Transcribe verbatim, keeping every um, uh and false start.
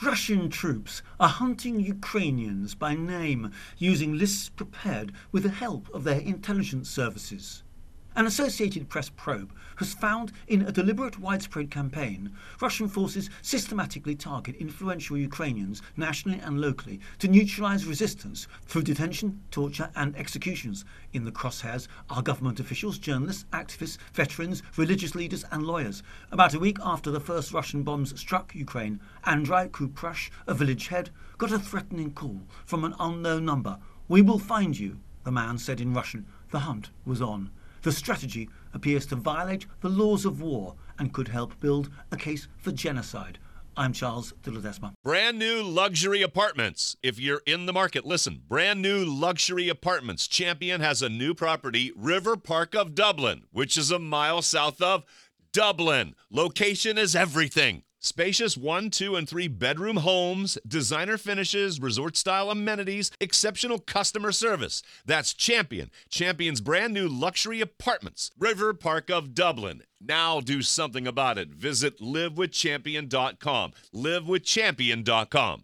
Russian troops are hunting Ukrainians by name using lists prepared with the help of their intelligence services. An Associated Press probe has found in a deliberate widespread campaign, Russian forces systematically target influential Ukrainians nationally and locally to neutralise resistance through detention, torture and executions. In the crosshairs are government officials, journalists, activists, veterans, religious leaders and lawyers. About a week after the first Russian bombs struck Ukraine, Andrei Kuprush, a village head, got a threatening call from an unknown number. "We will find you," the man said in Russian. The hunt was on. The strategy appears to violate the laws of war and could help build a case for genocide. I'm Charles de Ledesma. Brand new luxury apartments. If you're in the market, listen. Brand new luxury apartments. Champion has a new property, River Park of Dublin, which is a mile south of Dublin. Location is everything. Spacious one, two, and three bedroom homes, designer finishes, resort-style amenities, exceptional customer service. That's Champion. Champion's brand new luxury apartments. River Park of Dublin. Now do something about it. Visit live with champion dot com. live with champion dot com.